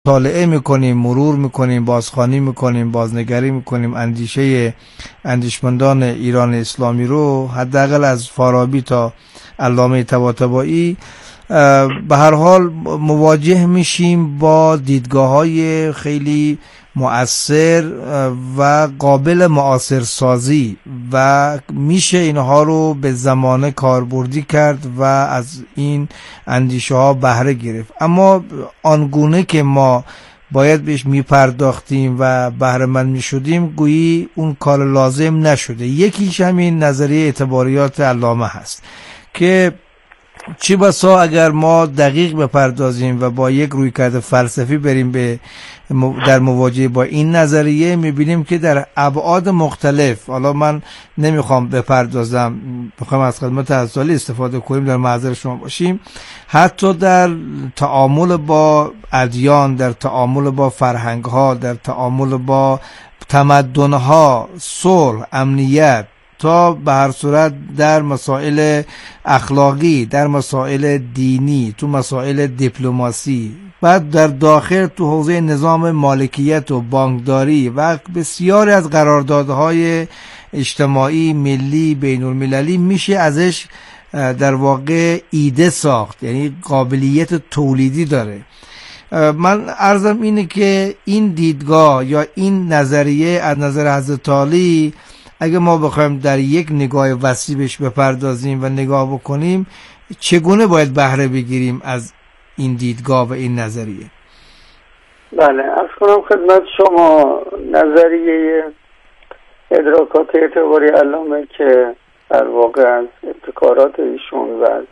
مطالعه میکنیم، مرور میکنیم، بازخوانی میکنیم، بازنگری میکنیم اندیشه اندیشمندان ایران اسلامی رو، حداقل از فارابی تا علامه طباطبایی، به هر حال مواجه میشیم با دیدگاه‌های خیلی مؤثر و قابل معاصر سازی و میشه اینها رو به زمانه کاربردی کرد و از این اندیشه ها بهره گرفت. اما آنگونه که ما باید بهش میپرداختیم و بهره مند میشدیم گویی اون کار لازم نشده. یکیش همین نظریه اعتباریات علامه هست که چی بسا اگر ما دقیق بپردازیم و با یک رویکرد فلسفی بریم در مواجهه با این نظریه، میبینیم که در ابعاد مختلف، حالا من نمیخوام بپردازم، میخوام از خدمت حضرت استفاده کنیم، در معذر شما باشیم، حتی در تعامل با ادیان، در تعامل با فرهنگ‌ها، در تعامل با تمدن‌ها، صلح، امنیت، تا به هر صورت در مسائل اخلاقی، در مسائل دینی، تو مسائل دیپلماسی، بعد در داخل تو حوزه نظام مالکیت و بانکداری و بسیاری از قراردادهای اجتماعی، ملی، بین المللی میشه ازش در واقع ایده ساخت، یعنی قابلیت تولیدی داره. من عرضم اینه که این دیدگاه یا این نظریه از نظر حضرت عالی اگه ما بخوایم در یک نگاه وسیع بهش بپردازیم و نگاه بکنیم، چگونه باید بهره بگیریم از این دیدگاه و این نظریه؟ بله، عرض کنم خدمت شما نظریه ادراکات اعتباری علامه که در واقع از ابتکارات ایشون و از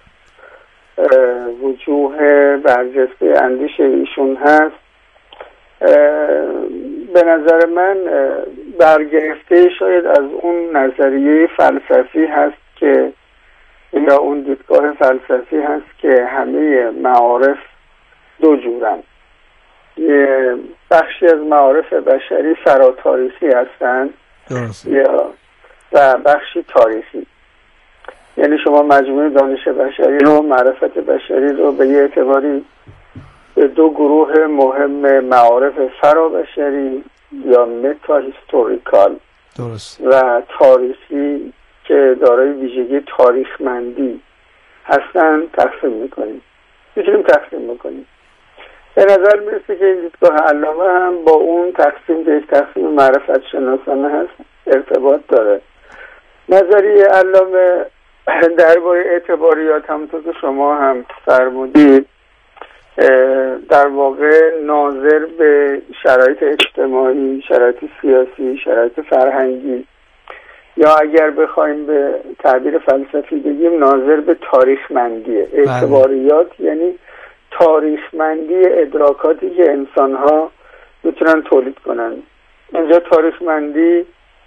وجوه برجسته اندیشه ایشون هست، به نظر من برگرفته شاید از اون نظریه فلسفی هست که، یا اون دیدگاه فلسفی هست که همه معارف دو جورن. یه بخشی از معارف بشری فراتاریخی هستند و بخشی تاریخی. یعنی شما مجموعه دانش بشری رو، معرفت بشری رو به یه اعتباری به دو گروه مهم معارف فرابشری یا متا هیستوریکال و تاریخی که دارای ویژگی تاریخمندی هستن میتونیم تقسیم میکنیم. به نظر میرسه که این دیدگاه علامه هم با اون تقسیم که یک تقسیم معرفت شناسانه هست ارتباط داره. نظریه علامه درباره اعتباریات همونطور که شما هم فرمودید در واقع ناظر به شرایط اجتماعی، شرایط سیاسی، شرایط فرهنگی، یا اگر بخوایم به تعبیر فلسفی بگیم ناظر به تاریخمندیه. اعتباریات یعنی تاریخمندی ادراکاتی که انسان‌ها میتونن تولید کنن. اینجا تاریخمندی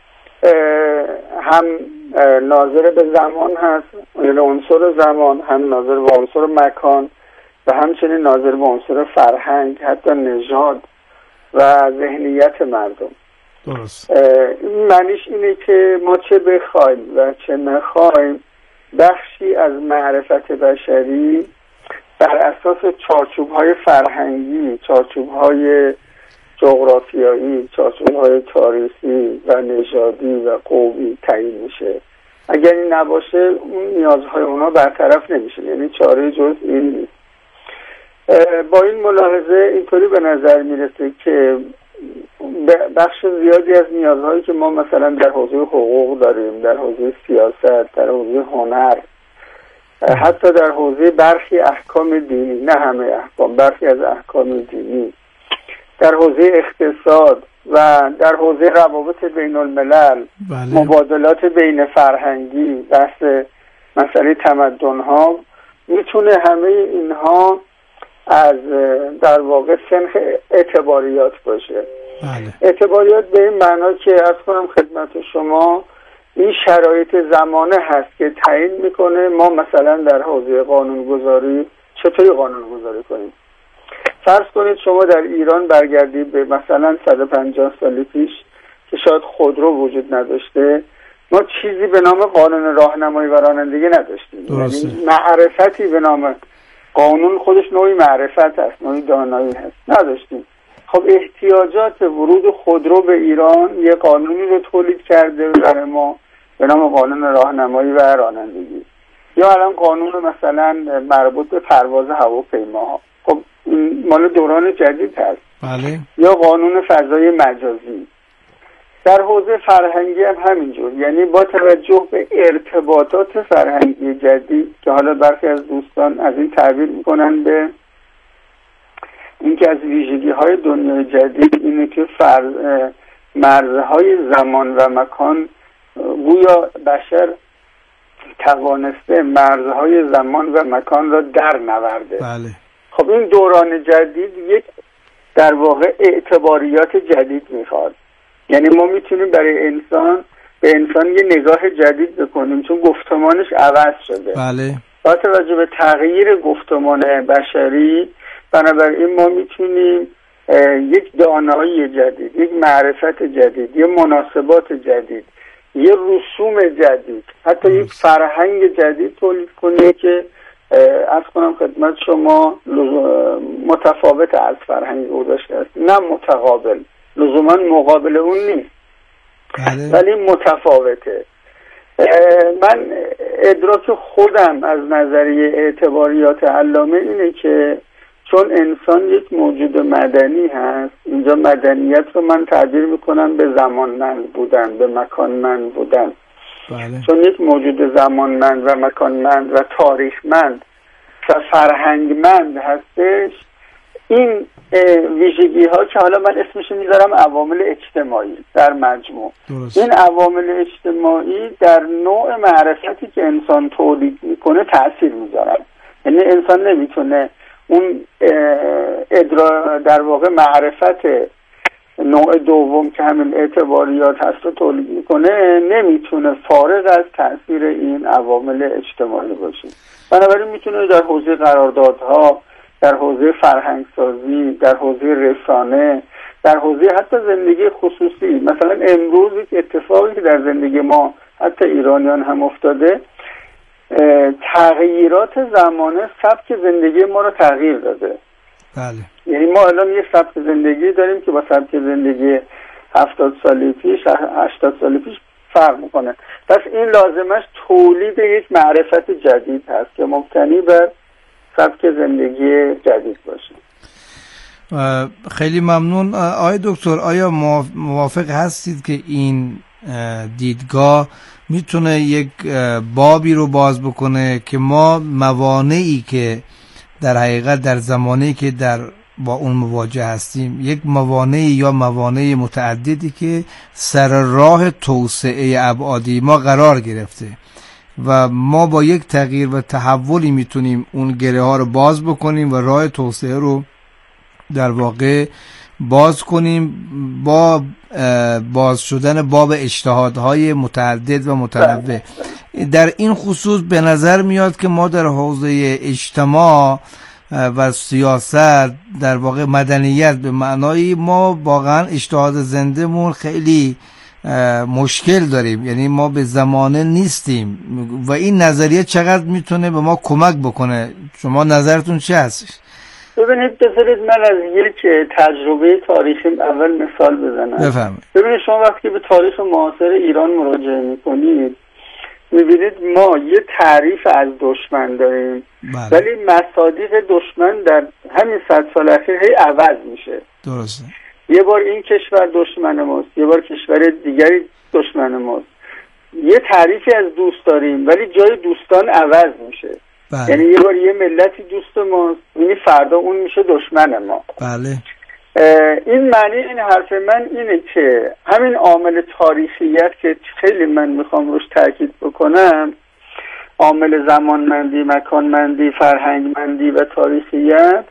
هم ناظر به زمان هست، یعنی عنصر زمان، هم ناظر به عنصر مکان و همچنین ناظر به عنصر فرهنگ، حتی نژاد و ذهنیت مردم. درست. معنیش اینه که ما چه بخوایم و چه نخوایم، بخشی از معرفت بشری بر اساس چارچوب‌های فرهنگی، چارچوب‌های جغرافیایی، چارچوب‌های تاریخی و نژادی و قومی تعیین میشه. اگر این نباشه اون نیازهای اونا برطرف نمیشه، یعنی چاره جز این نیست. با این ملاحظه اینطوری به نظر میرسه که بخش زیادی از نیازهایی که ما مثلا در حوزه حقوق داریم، در حوزه سیاست، در حوزه هنر، حتی در حوزه برخی احکام دینی، نه همه احکام، برخی از احکام دینی، در حوزه اقتصاد و در حوزه روابط بین الملل، مبادلات بین فرهنگی، بحث مسئله تمدن‌ها، میتونه همه اینها از در واقع سنخ اعتباریات باشه. اعتباریات به این معنا که عرض کنم خدمت شما این شرایط زمانه هست که تعیین میکنه ما مثلا در حوزه قانونگذاری چطوری قانونگذاری کنیم. فرض کنید شما در ایران برگردید به مثلا 150 سال پیش که شاید خودرو وجود نداشته، ما چیزی به نام قانون راهنمایی و رانندگی نداشتیم. یعنی معرفتی به نام قانون خودش نوعی معرفت هست، نوعی دانایی هست، نداشتیم. خب احتیاجات ورود خودرو به ایران یه قانونی رو تولید کرده برای ما به نام قانون راهنمایی و رانندگی، یا الان قانون مثلا مربوط به پرواز هواپیماها، خب این مال دوران جدید هست. بله. یا قانون فضای مجازی. در حوزه فرهنگی هم همینجور، یعنی با توجه به ارتباطات فرهنگی جدید که حالا برخی از دوستان از این تعبیر میکنن به اینکه از ویژگی‌های دنیای جدید اینه که مرزهای زمان و مکان، گویا بشر توانسته مرزهای زمان و مکان را در نورده. بله. خب این دوران جدید یک در واقع اعتباریات جدید میخواد، یعنی ما میتونیم برای انسان به انسان یه نگاه جدید بکنیم چون گفتمانش عوض شده. بله. با توجه به تغییر گفتمان بشری، بنابراین ما میتونیم یک دانایی جدید، یک معرفت جدید، یک مناسبات جدید، یک رسوم جدید، حتی یک فرهنگ جدید تولید کنیم که عرض کنم خدمت شما متفاوت از فرهنگ گذشته است، نه متقابل، لزوما مقابل اون نیست. بله. ولی متفاوته. من ادراک خودم از نظریه اعتباریات علامه اینه که چون انسان یک موجود مدنی هست، اینجا مدنیت رو من تعبیر میکنم به زمانمند بودن، به مکانمند بودن. بله. چون یک موجود زمانمند و مکانمند و تاریخمند و فرهنگمند هستش، این ویژگی ها که حالا من اسمش میذارم عوامل اجتماعی در مجموع، درست. این عوامل اجتماعی در نوع معرفتی که انسان تولید میکنه تأثیر میذارن. یعنی انسان نمیتونه اون در واقع معرفت نوع دوم که همین اعتباریات هست رو تولید میکنه، نمیتونه فارغ از تأثیر این عوامل اجتماعی باشه. بنابراین میتونه در حوزه قراردادها، در حوزه فرهنگسازی، در حوزه رسانه، در حوزه حتی زندگی خصوصی، مثلا امروز یک اتفاقی که در زندگی ما حتی ایرانیان هم افتاده، تغییرات زمانه سبک زندگی ما رو تغییر داده. بله. یعنی ما الان یه سبک زندگی داریم که با سبک زندگی 70 سال پیش 80 سال پیش فرق میکنه. پس این لازمش تولید یک معرفت جدید هست که مبتنی بر سبک زندگی جدید باشه. خیلی ممنون. آقای دکتر، آیا موافق هستید که این دیدگاه میتونه یک بابی رو باز بکنه که ما موانعی که در حقیقت در زمانی که با اون مواجه هستیم، یک موانعی یا موانع متعددی که سر راه توسعه ابعادی ما قرار گرفته و ما با یک تغییر و تحولی میتونیم اون گره ها رو باز بکنیم و راه توسعه رو در واقع باز کنیم با باز شدن باب اجتهادهای متعدد و متنوع. در این خصوص به نظر میاد که ما در حوزه اجتماع و سیاست، در واقع مدنیت به معنای ما واقعا اجتهاد زنده‌مون خیلی مشکل داریم، یعنی ما به زمانه نیستیم و این نظریه چقدر میتونه به ما کمک بکنه؟ شما نظرتون چه هستش؟ ببینید، بذارید من از یک تجربه تاریخی اول مثال بزنم. بفرمایید. ببینید، شما وقتی به تاریخ معاصر ایران مراجعه میکنید میبینید ما یه تعریف از دشمن داریم. بله. ولی مصادیق دشمن در همین 100 سال اخیر هی عوض میشه. درسته. یه بار این کشور دشمن ماست، یه بار کشور دیگری دشمن ماست. یه تعریفی از دوست داریم ولی جای دوستان عوض میشه. بله. یعنی یه بار یه ملتی دوست ماست، یعنی فردا اون میشه دشمن ما. بله. این معنی این حرف من اینه که همین عامل تاریخیت که خیلی من میخوام روش تاکید بکنم، عامل زمانمندی، مکانمندی، فرهنگمندی و تاریخیت،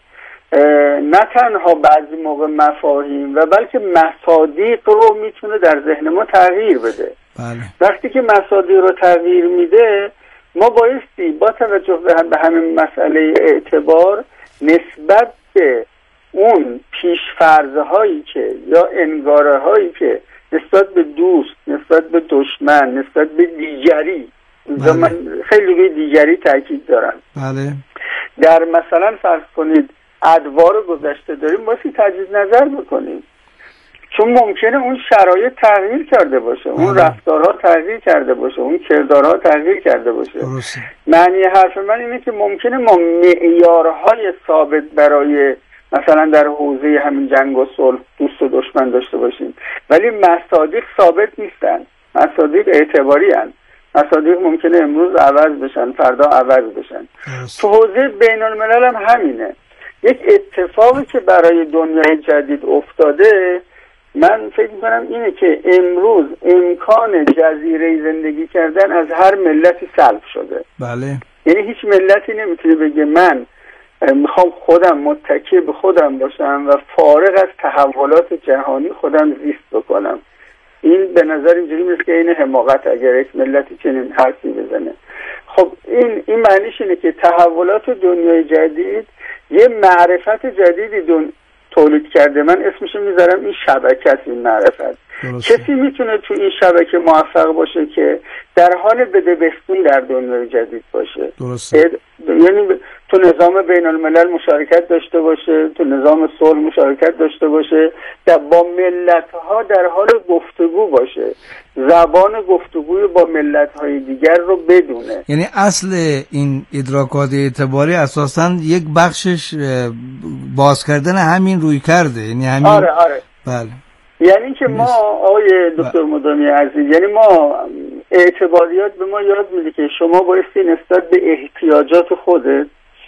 نه تنها بعضی موقع مفاهیم و بلکه مصادیق رو میتونه در ذهن ما تغییر بده. بله. وقتی که مصادیق رو تغییر میده، ما بایستی با توجه به همین مسئله اعتبار نسبت به اون پیشفرض هایی که یا انگاره هایی که نسبت به دوست، نسبت به دشمن، نسبت به دیگری، اینجا من خیلی روی دیگری تاکید دارم. بله. در مثلا فرض کنید ادوار گذشته داریم باید تجدید نظر بکنیم، چون ممکنه اون شرایط تغییر کرده باشه، اون رفتارها تغییر کرده باشه، اون کردارها تغییر کرده باشه. معنی حرف من اینه که ممکنه ما معیارهای ثابت برای مثلا در حوزه همین جنگ و صلح دوست و دشمن داشته باشیم، ولی مصادیق ثابت نیستن، مصادیق اعتباری هستند. مصادیق ممکنه امروز عوض بشن، فردا عوض بشن. تو حوزه بین الملل هم همینه. یک اتفاقی که برای دنیای جدید افتاده، من فکر میکنم اینه که امروز امکان جزیره زندگی کردن از هر ملتی سلب شده. بله. یعنی هیچ ملتی نمیتونه بگه من میخوام خودم متکی به خودم باشم و فارغ از تحولات جهانی خودم زیست بکنم. این به نظر اینجوری میاد که این حماقت اگر یک ملتی چنین حرفی بزنه. خب این معنیش اینه که تحولات دنیای جدید یه معرفت جدیدی تولید کرده. من اسمشو میذارم این شبکه است. این معرفت کسی میتونه تو این شبکه موفق باشه که در حال بدبستون در دنیای جدید باشه. یعنی تو نظام بین الملل مشارکت داشته باشه، تو نظام صلح مشارکت داشته باشه، با ملت‌ها در حال گفتگو باشه، زبان گفتگوی با ملت‌های دیگر رو بدونه. یعنی اصل این ادراکات اعتباری اساساً یک بخشش باز کردن همین روی کرده، یعنی همین. آره. بله. یعنی که ما آقای دکتر مدامی عزیز، یعنی ما اعتباریات به ما یاد میده که شما بایستی نسبت به احتیاجات خودت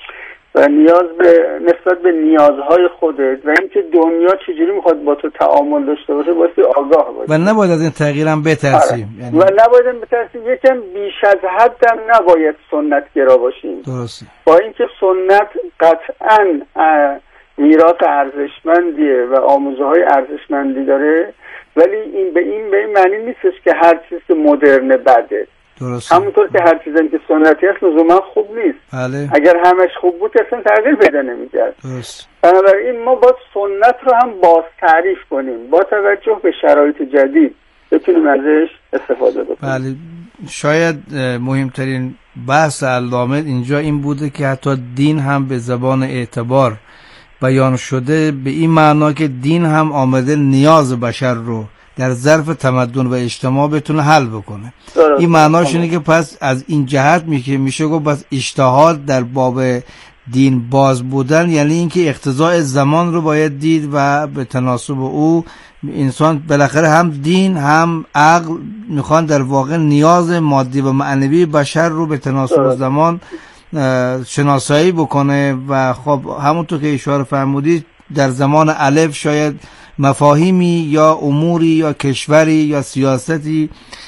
و نسبت به نیازهای خودت و اینکه دنیا چجوری میخواد با تو تعامل داشته باشه بایستی آگاه باشی و نباید از این تغییرم بترسیم. یعنی و نباید بترسیم. یکم بیش از حد هم نباید سنت گرا باشیم. درسته. با اینکه سنت قطعاً میراث ارزشمندیه و آموزه های ارزشمندی داره، ولی این به این معنی نیستش که هر چیز که مدرن بده. درسته. همونطور که هر چیزی که سنتی هست لزوما خوب نیست. بله. اگر همش خوب بود اصلا تغییر پیدا نمی‌کرد. درست. بنابراین ما باید سنت رو هم باز تعریف کنیم، با توجه به شرایط جدید بتونیم ازش استفاده بکنیم. بله. شاید مهمترین بحث علامه اینجا این بوده که حتی دین هم به زبان اعتبار بیان شده، به این معنا که دین هم آمده نیاز بشر رو در ظرف تمدن و اجتماع بتونه حل بکنه. این معناش اینه که پس از این جهت میشه گفت بس اجتهاد در باب دین باز بودن، یعنی اینکه اقتضاء زمان رو باید دید و به تناسب او انسان بالاخره هم دین هم عقل میخوان در واقع نیاز مادی و معنوی بشر رو به تناسب زمان شناسایی بکنه. و خب همونطور که اشاره فرمودید در زمان الف شاید مفاهیمی یا اموری یا کشوری یا سیاستی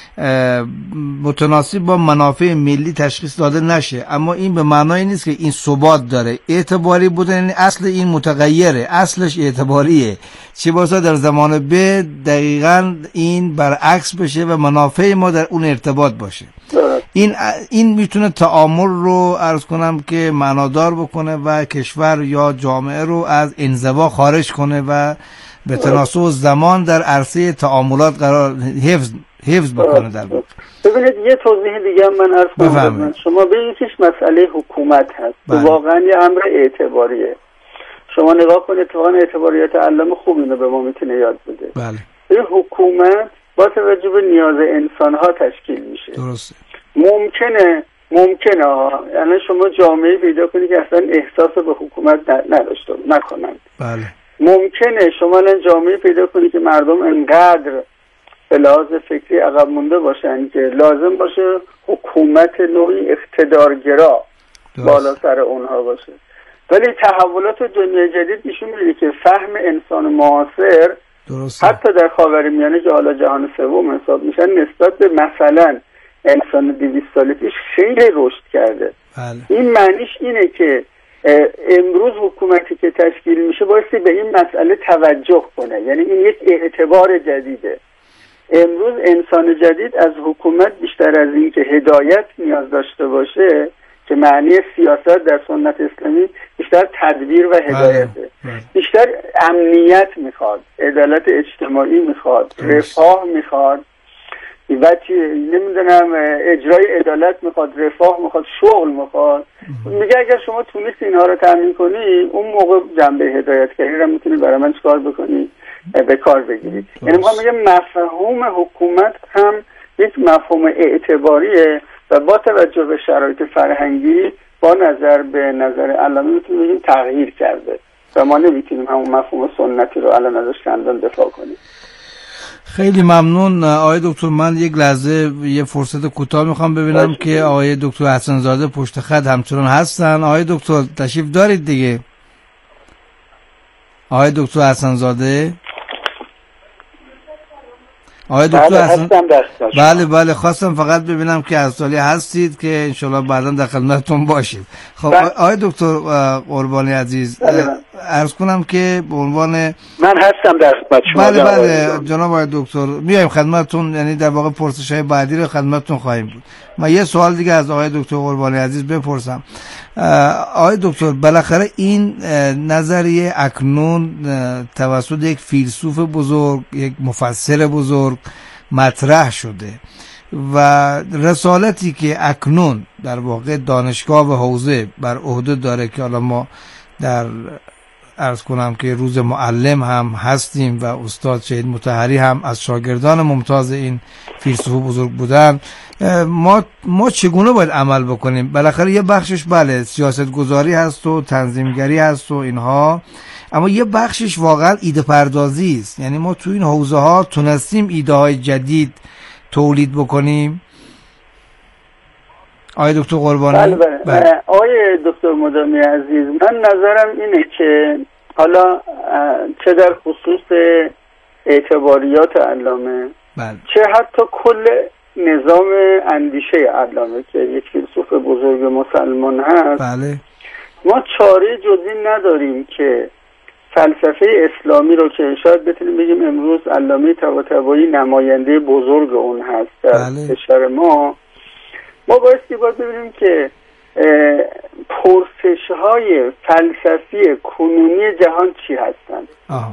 متناسب با منافع ملی تشخیص داده نشه، اما این به معنای نیست که این ثبات داره. اعتباری بودن یعنی اصل این متغیره، اصلش اعتباریه، چه بسا در زمان ب دقیقاً این برعکس بشه و منافع ما در اون ارتباط باشه. این میتونه تعامل رو عرض کنم که معنادار بکنه و کشور یا جامعه رو از انزوا خارج کنه و به تناسب زمان در عرصه تعاملات قرار حفظ بکنه. در واقع ببینید یه توضیح دیگه من عرض کنم. شما ببینید که مسئله حکومت هست. واقعا یه امر اعتباریه. شما نگاه کنید اتفاقا اعتباریات علامه خوب اینو به ما میتونه یاد بده. بله. این حکومت با توجه به نیاز انسان ها تشکیل میشه. درسته. ممکنه یعنی شما جامعه پیدا کنید که اصلا احساس به حکومت نکنند. بله. ممکنه شما الان جامعه پیدا کنید که مردم انقدر به لحاظ فکری عقب مونده باشن که لازم باشه حکومت نوعی اقتدارگرا بالا سر اونها باشه. ولی تحولات دنیای جدید نشون میده که فهم انسان معاصر حتی در خاورمیانه که حالا جهان سوم حساب میشن نسبت به مثلا انسان 200 سال پیش خیلی رشد کرده. بله. این معنیش اینه که امروز حکومتی که تشکیل میشه بایستی به این مسئله توجه کنه. یعنی این یک اعتبار جدیده. امروز انسان جدید از حکومت بیشتر از این که هدایت نیاز داشته باشه که معنی سیاست در سنت اسلامی بیشتر تدبیر و هدایته. بیشتر امنیت میخواد، عدالت اجتماعی میخواد، رفاه میخواد نمیدونم اجرای عدالت میخواد، رفاه میخواد، شغل میخواد. میگه اگر شما تونست اینها رو تامین کنی، اون موقع جنبه هدایتگری رو میتونی برای من چیکار بکنی، به کار بگیری. یعنی میخوام بگم مفهوم حکومت هم یک مفهوم اعتباریه و با توجه به شرایط فرهنگی با نظر به نظر علامه میتونیم بگیم تغییر کرده و ما نمیتونیم همون مفهوم سنتی رو الان ازش چندان دفاع کنیم. خیلی ممنون آقای دکتر. من یک لحظه یه فرصت کوتاه میخوام ببینم که آقای دکتر حسن‌زاده پشت خط همچنان هستن. آقای دکتر تشریف دارید دیگه؟ آقای دکتر حسن‌زاده؟ آقای دکتر حسن، بله خواستم فقط ببینم که از سالی هستید که انشالله بعدا در خدمتتون باشید. خب آقای دکتر قربانی عزیز، عرض کنم که به عنوان من هستم در خدمت شما. بله جناب آقای دکتر میایم خدمتتون، یعنی در واقع پرسش‌های بعدی رو خدمتتون خواهیم بود. من یه سوال دیگه از آقای دکتر قربانی عزیز بپرسم. آقای دکتر بالاخره این نظریه اکنون توسط یک فیلسوف بزرگ، یک مفسر بزرگ مطرح شده و رسالتی که اکنون در واقع دانشگاه و حوزه بر عهده داره که حالا ما در عرض کنم که روز معلم هم هستیم و استاد شهید مطهری هم از شاگردان ممتاز این فیلسوف بزرگ بودن، ما چگونه باید عمل بکنیم؟ بالاخره یه بخشش بله سیاست گذاری هست و تنظیمگری هست و اینها، اما یه بخشش واقعا ایده پردازی است. یعنی ما تو این حوزه ها تونستیم ایده های جدید تولید بکنیم. آقای دکتر قربانی؟ بله. آقای دکتر مدامی عزیز، من نظرم اینه که حالا چه در خصوص اعتباریات علامه چه حتی کل نظام اندیشه علامه که یک فیلسوف بزرگ مسلمان هست، ما چاره جزی نداریم که فلسفه اسلامی رو که شاید بتونیم بگیم امروز علامه طباطبایی نماینده بزرگ اون هست در کشور ما بایستی باید ببینیم که پرسش‌های فلسفی کنونی جهان چی هستند.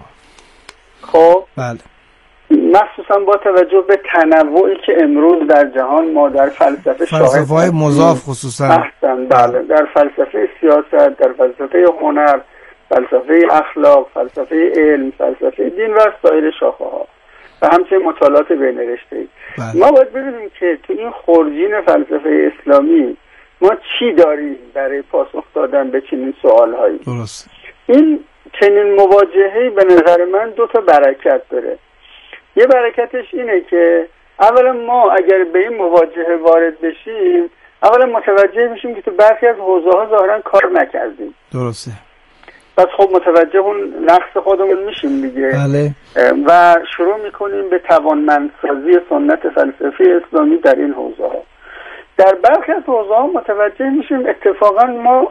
خب مخصوصا با توجه به تنوعی که امروز در جهان ما در فلسفه‌های مضاف خصوصا بله، در فلسفه سیاست، در فلسفه هنر، فلسفه اخلاق، فلسفه علم، فلسفه دین و سایر شاخه‌ها و همچنین مطالعات بین رشته‌ای. ما باید ببینیم که تو این خورجین فلسفه اسلامی ما چی داریم برای پاسخ دادن به چنین سوال‌هایی. درست. این چنین مواجهه‌ای به نظر من دو تا برکت داره. یه برکتش اینه که اولا ما اگر به این مواجهه وارد بشیم، اولا متوجه میشیم که تو برخی از حوزه‌ها ظاهراً کار نکردیم. درسته. پس خب متوجه اون نقص خودمون میشیم دیگه. بله. و شروع میکنیم به توانمندسازی سنت فلسفی اسلامی در این حوزه‌ها. در برخی از حوزه‌ها متوجه میشیم اتفاقا ما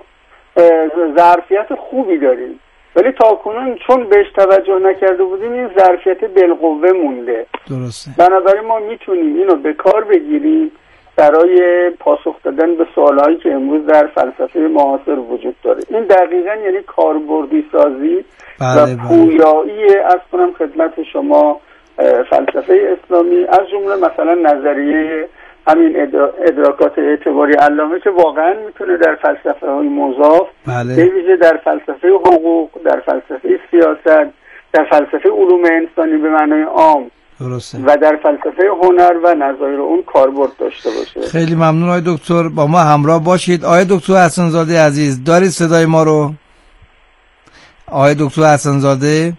ظرفیت خوبی داریم، ولی تاکنون چون بهش توجه نکرده بودیم این ظرفیت بالقوه مونده. درسته. بنابراین ما میتونیم اینو به کار بگیریم برای پاسخ دادن به سوالهایی که امروز در فلسفه معاصر وجود داره. این دقیقاً یعنی کاربردی سازی و پویایی از کنم خدمت شما فلسفه اسلامی، از جمله مثلا نظریه همین ادراکات اعتباری علامه که واقعا میتونه در فلسفه های مضاف، به ویژه در فلسفه حقوق، در فلسفه سیاست، در فلسفه علوم انسانی به معنای عام درسته. و در فلسفه هنر و نظایر اون کاربرد داشته باشه. خیلی ممنون آقای دکتر، با ما همراه باشید. آقای دکتر حسن‌زاده عزیز دارید صدای ما رو؟ آقای دکتر حسن‌زاده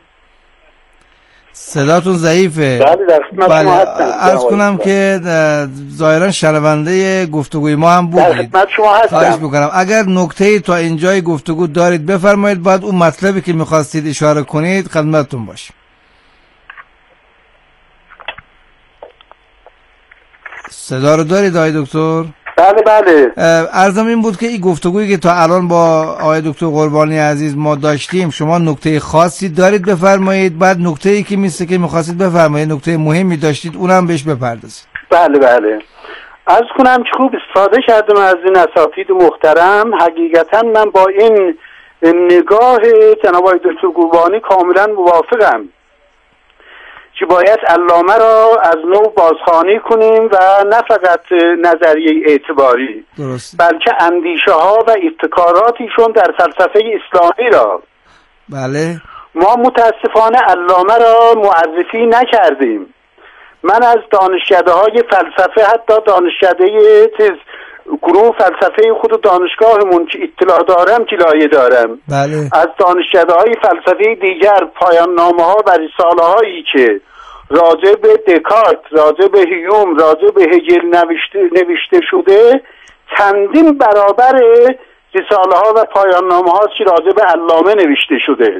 صداتون ضعیفه. بله عرض کنم که ظاهرا شنونده گفتگوی ما هم بودید. در خدمت شما هستم. خواهش میکنم اگر نکته‌ای تا اینجای گفتگو دارید بفرمایید، بعد اون مطلبی که میخواستید اشاره کنید خدمتتون باشیم. صدا رو دارید آقای دکتر؟ بله. عرضم این بود که این گفتگویی که تا الان با آقای دکتر قربانی عزیز ما داشتیم، شما نکته خاصی دارید بفرمایید، بعد نکته‌ای که میسته که میخواستید بفرمایید، نکته مهمی داشتید اونم بهش بپردازید. بله. عرض کنم که خوب استفاده کردم از این اساتید محترم. حقیقتا من با این نگاه جناب آقای دکتر قربانی کاملا موافقم. که باید علامه را از نو بازخوانی کنیم و نه فقط نظریه اعتباری، درست. بلکه اندیشه ها و ابتکاراتیشون در فلسفه اسلامی را. بله. ما متاسفانه علامه را معرفی نکردیم. من از دانشکده های فلسفه، حتی دانشکده گروه فلسفه خود دانشگاهمون که اطلاع دارم جلایه دارم. بله. از دانشکده های فلسفه دیگر پایان نامه ها و رساله هایی که راجع به دکارت، راجع به هیوم، راجع به هگل نوشته شده چندین برابر رساله ها و پایان نامه ها که راجع به علامه نوشته شده.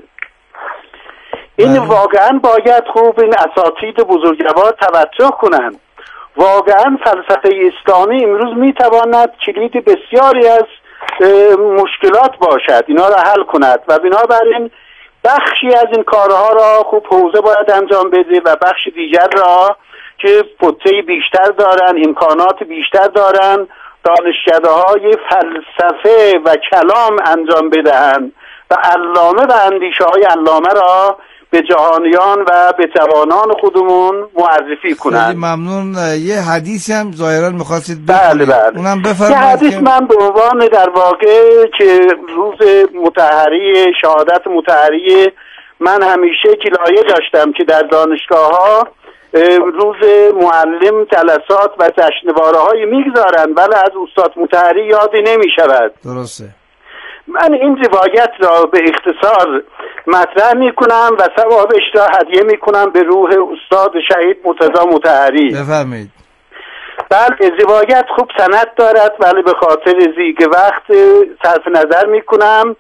این واقعا باید خوب این اساتید بزرگوار توجه کنند. واقعا فلسفه اسلامی امروز میتواند کلید بسیاری از مشکلات باشد، اینا را حل کند و بنابراین بخشی از این کارها را خوب حوزه باید انجام بده و بخش دیگر را که پته بیشتر دارن، امکانات بیشتر دارن، دانشکده های فلسفه و کلام انجام بدهند و علامه و اندیشه های علامه را به جهانیان و به جوانان خودمون معرفی کنند. خیلی ممنون. یه حدیثی هم ظاهرا می‌خواستید بله بله. اونم بفرمایید. یه حدیث من به عنوان در واقع که روز مطهری شهادت مطهری من همیشه جلایه داشتم که در دانشگاه‌ها روز معلم جلسات و جشنواره‌های میگذارن ولی از استاد مطهری یادی نمی‌شود. درسته. من این روایت را به اختصار مطرح میکنم و ثوابش را هدیه میکنم به روح استاد شهید مرتضی مطهری. بفرمایید. بله، روایت خوب سند دارد ولی به خاطر زیگ وقت صرف نظر میکنم.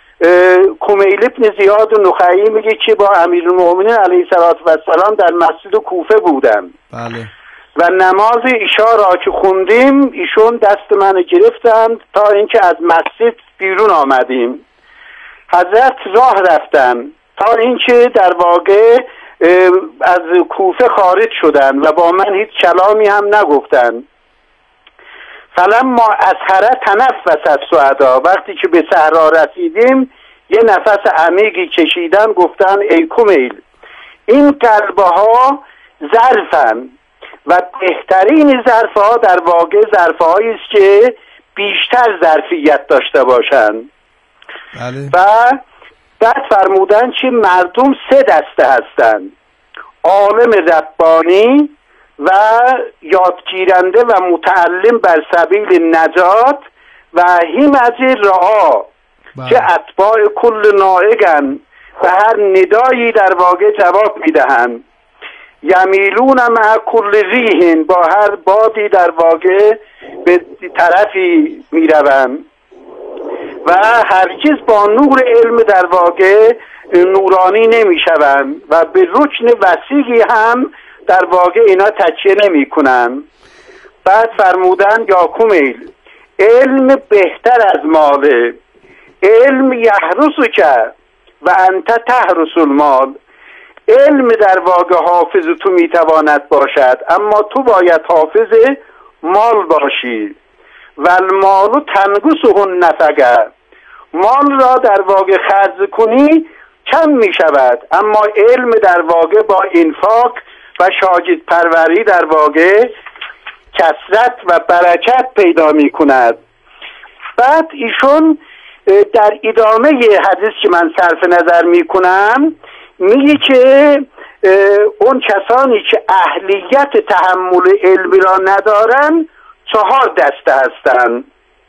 کمیل ابن زیاد نخعی میگه که با امیرالمؤمنین علیه السلام در مسجد کوفه بودم. بله. و نماز عشا را که خوندیم ایشون دست من گرفتند تا اینکه از مسجد بیرون آمدیم. حضرت راه رفتن تا اینکه در واقع از کوفه خارج شدن و با من هیچ کلامی هم نگفتن. فلما اسحر تنفس السعدا، وقتی که به صحرا رسیدیم یه نفس عمیقی کشیدن، گفتن ای کمیل این قلبها ظرفن و بهترین ظرفها در واقع ظرفهایی است که بیشتر ظرفیت داشته باشند. بله. و بعد فرمودن که مردم سه دسته هستند: عالم ربانی و یادگیرنده و متعلم بر سبیل نجات و همج رعا که اتباع کل نائگن و هر ندایی در واقع جواب میدهند. یمیلون مع کل ریحین، با هر بادی در واقع به طرفی میروند و هرگز با نور علم در واقع نورانی نمیشوند و به رکن وسیعی هم در واقع اینا تکیه نمی کنن. بعد فرمودن یا کمیل علم بهتر از ماله، علم یحرسو که و انت تحرس المال. علم در واقع حافظ تو میتواند باشد اما تو باید حافظ مال باشی. و المال تنقصه النفقه، مال را در واقع خرج کنی کم می شود اما علم در واقع با انفاق و شاگرد پروری در واقع کثرت و برکت پیدا می کند. بعد ایشون در ادامه حدیث که من صرف نظر می کنم میگه که اون کسانی که اهلیت تحمل علمی را ندارن 4 دسته هستند.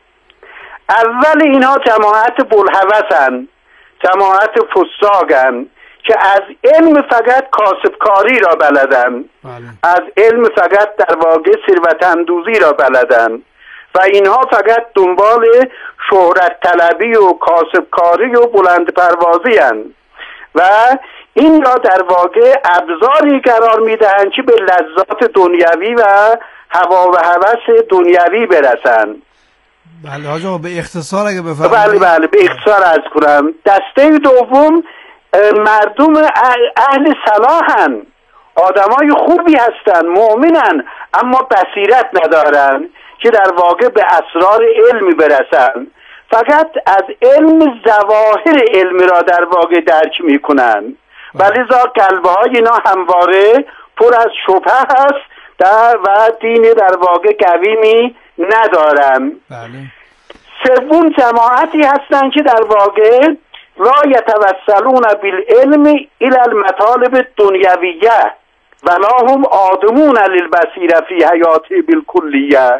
اول اینها جماعت بلهوسن، جماعت فساقن که از علم فقط کاسبکاری را بلدن. از علم فقط در واقع ثروت اندوزی را بلدن و اینها فقط دنبال شهرت طلبی و کاسبکاری و بلند پروازی هستند و این را در واقع ابزاری قرار میدهند که به لذات دنیوی و هوا و هوس دنیوی برسند. بله حاج آقا به اختصار اگه بفرمایید. بله به اختصار عرض کنم. دسته دوم مردم اهل صلاحن، آدمای خوبی هستن، مؤمنن اما بصیرت ندارن که در واقع به اسرار علمی برسن، فقط از علم ظواهر علمی را در واقع درک میکنن ولی قلبه های اینا همواره پر از شبهه هست و دین در واقع قویمی ندارن. سوم جماعتی هستن که در واقع لا یتوسلون بالعلم الی المطالب الدنیویه ولا هم آدمون للبصیره فی حیاته بالکلیه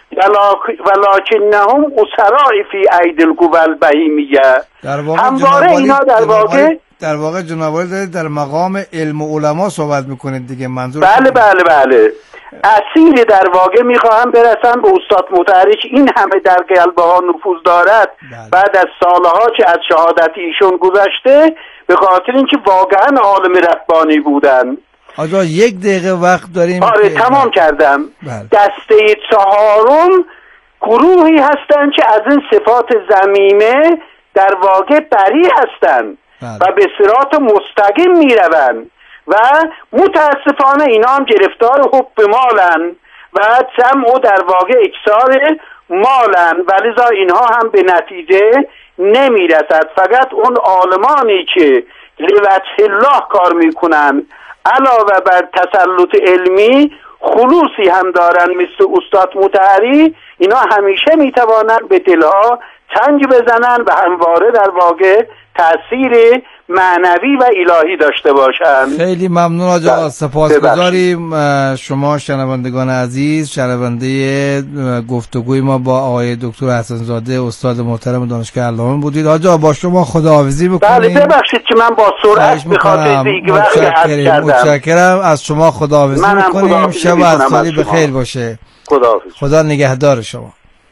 ولکنهم اسراء فی ایدی القوی البهیمیه. همواره اینا در واقع جناب عالی دارید در مقام علم و علما صحبت میکنید دیگه، منظور؟ بله اصیل در واقع میخواهم برسن به استاد مطهری که این همه در قلبه ها نفوذ دارد. بعد از سالها که از شهادت ایشون گذشته، به خاطر اینکه واقعا عالم ربانی بودن. آجا 1 دقیقه وقت داریم. آره تمام کردم. دسته چهارم گروهی هستن که از این صفات ذمیمه در واقع بری هستن و به صراط مستقیم میروند و متاسفانه اینا هم گرفتار حب مالن و جمع در واقع اکثار مالن، ولی اینها هم به نتیجه نمیرسد. فقط اون عالمانی که لوجه الله کار میکنن علاوه بر تسلط علمی خلوصی هم دارن مثل استاد مطهری، اینا همیشه میتوانن به دلها چنگ بزنن و همواره در واقع تأثیر معنوی و الهی داشته باشند. خیلی ممنون آقا، سپاسگزاریم. شما شنوندگان عزیز، شنونده گفتگوی ما با آقای دکتر حسن زاده استاد محترم دانشگاه علامه بودید. آقا با شما خداحافظی بکنیم. بله ببخشید که من با سرعت به خاطر دیگه وقت عرض کردم. متشکرم. از شما خداحافظی می‌کنیم. شب و سالی بخیر باشه. خداحافظ. خدا نگهدار شما.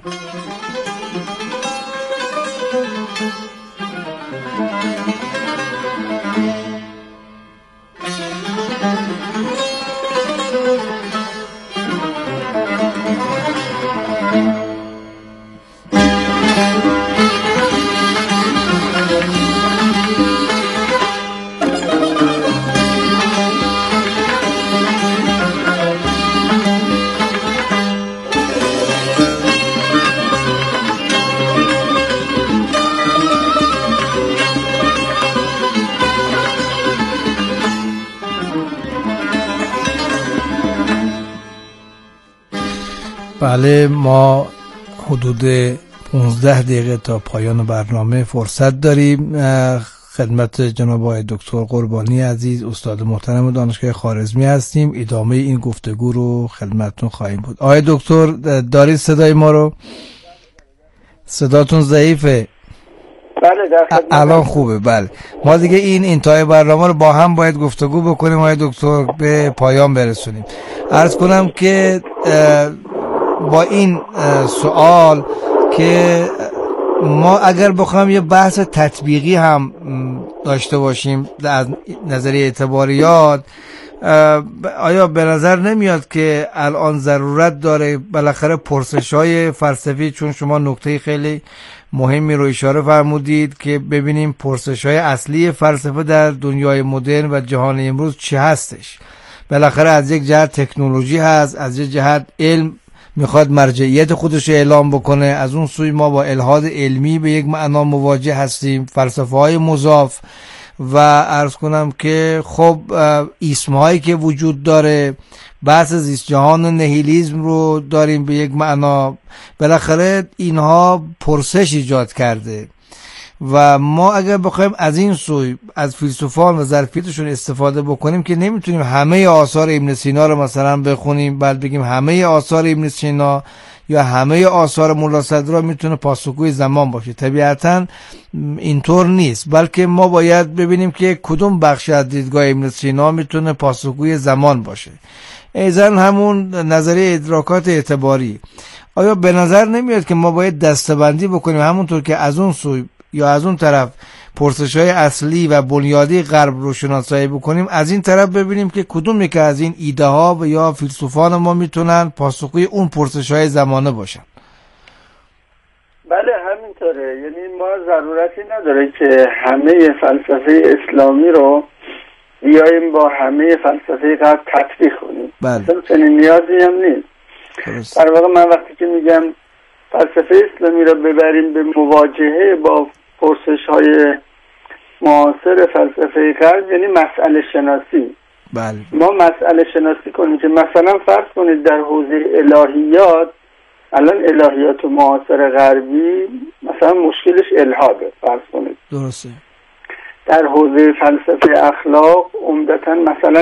بله، ما حدود 15 دقیقه تا پایان برنامه فرصت داریم. خدمت جناب آقای دکتر قربانی عزیز استاد محترم دانشگاه خوارزمی هستیم. ادامه این گفتگو رو خدمتتون خواهیم بود. آقای دکتر دارید صدای ما رو؟ صداتون ضعیفه. بله الان خوبه. بله، ما دیگه این انتهای برنامه رو با هم باید گفتگو بکنیم آقای دکتر، به پایان برسونیم. عرض کنم که با این سوال که ما اگر بخوایم یه بحث تطبیقی هم داشته باشیم از نظریه اعتباریات، آیا به نظر نمیاد که الان ضرورت داره بالاخره پرسش‌های فلسفی، چون شما نکته خیلی مهمی رو اشاره فرمودید که ببینیم پرسش‌های اصلی فلسفه در دنیای مدرن و جهان امروز چی هستش. بالاخره از یک جهت تکنولوژی هست، از یک جهت علم میخواد مرجعیت خودش اعلام بکنه، از اون سوی ما با الحاد علمی به یک معنا مواجه هستیم، فلسفه های مضاف و عرض کنم که خب ایسم هایی که وجود داره، بحث زیست جهان و نهیلیزم رو داریم به یک معنا. بالاخره اینها پرسش ایجاد کرده و ما اگر بخوایم از این سوی از فیلسوفان و ظرفیتشون استفاده بکنیم که نمیتونیم همه آثار ابن سینا رو مثلا بخونیم بعد بگیم همه آثار ابن سینا یا همه آثار ملا صدرا میتونه پاسخگوی زمان باشه. طبیعتا اینطور نیست، بلکه ما باید ببینیم که کدوم بخش از دیدگاه ابن سینا میتونه پاسخگوی زمان باشه. ایزن همون نظریه ادراکات اعتباری. آیا به نظر نمیاد که ما باید دسته‌بندی بکنیم همونطور که از اون سوی یا از اون طرف پرسش‌های اصلی و بنیادی غرب رو شناسایی بکنیم، از این طرف ببینیم که کدوم یک از این ایده ها و یا فیلسوفان ما میتونن پاسخگوی اون پرسش‌های زمانه باشن؟ بله همینطوره. یعنی ما ضرورتی نداره که همه فلسفه اسلامی رو بیاییم با همه فلسفه غرب تطبیق کنیم. بله. چنین نیازی هم نیست. در واقع من وقتی که میگم فلسفه اسلامی رو ببریم به مواجهه با پرسش‌های معاصر فلسفه غرب یعنی مسئله شناسی. بله. ما مسئله شناسی کنیم که مثلا فرض کنید در حوزه الهیات، الان الهیات معاصر غربی مثلا مشکلش الحاده، فرض کنید درسته. در حوزه فلسفه اخلاق عمدتاً مثلا